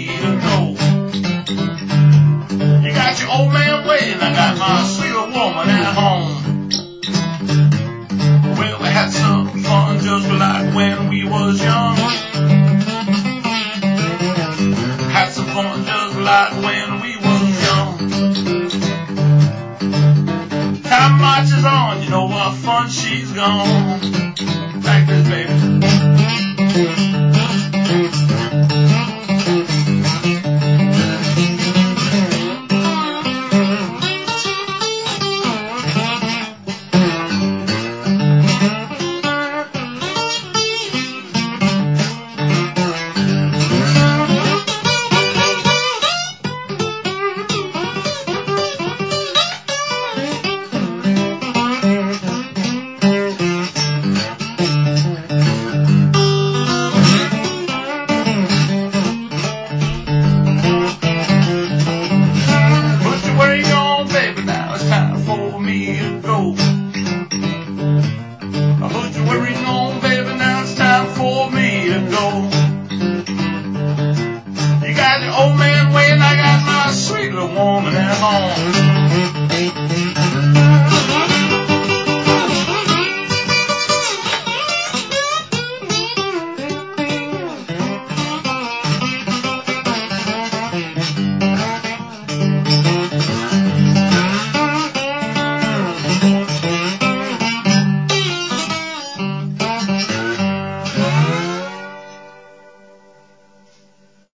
me to go. You got your old man waiting, I got my sweet woman at home. Well, we had some fun just like when we was young. Had some fun just like when we was young. Time marches on, you know what fun she's gone. Like this, baby. Old man waiting, I got my sweet little woman at home.